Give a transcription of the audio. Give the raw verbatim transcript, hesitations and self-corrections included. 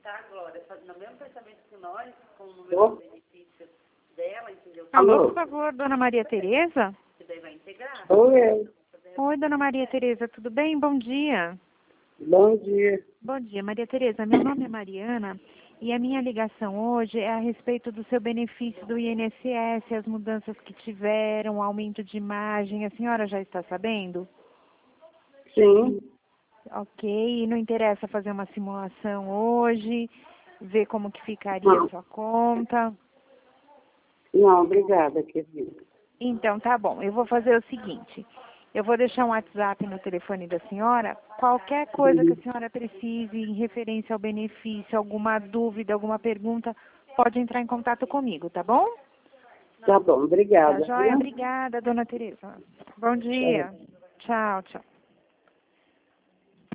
tá, Glória? No mesmo pensamento que nós, com o número de benefícios dela, entendeu? Alô, por favor, dona Maria Tereza? Que daí vai integrar. Oi, Oi, dona Maria Tereza, tudo bem? Bom dia. bom dia. Bom dia, Maria Tereza. Meu nome é Mariana e a minha ligação hoje é a respeito do seu benefício do I N S S, as mudanças que tiveram, o aumento de imagem. A senhora já está sabendo? Sim, Ok, não interessa fazer uma simulação hoje, ver como que ficaria Não. a sua conta. não, obrigada, querida. Então, tá bom. Eu vou fazer o seguinte. Eu vou deixar um WhatsApp no telefone da senhora. Qualquer coisa que a senhora precise em referência ao benefício, alguma dúvida, alguma pergunta, pode entrar em contato comigo, tá bom? Tá bom, Tá obrigada. joia? viu? Obrigada, dona Tereza. Bom dia. Tchau, tchau.